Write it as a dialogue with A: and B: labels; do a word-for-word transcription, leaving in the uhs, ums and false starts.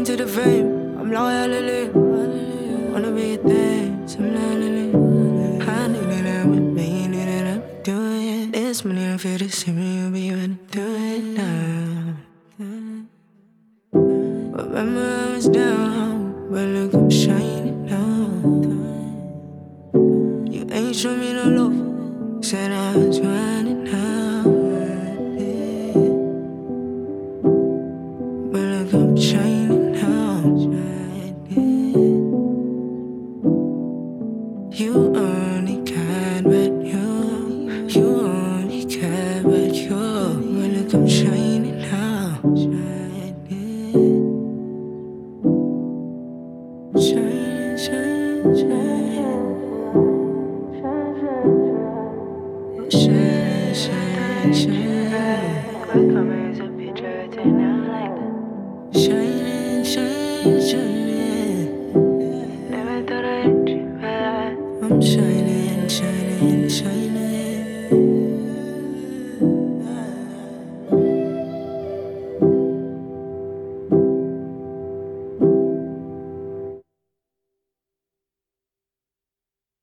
A: into the fame. I'm loyally. Wanna be a thing, similarly. I need it up with me, you need it up, do it. This money, I feel the same, you'll be ready to do it now. Remember I was down, but look, I'm shining now. You ain't show me no love, said I was running out. But look, I'm shining now. You only care about you. You only care about you. But look, I'm shining now. Shine, shine, shine. Shine, shine, shine. Come as a picture, turn out like that. Shine, shine, shine. Never thought I'd dream that. I'm shining, shining, shining.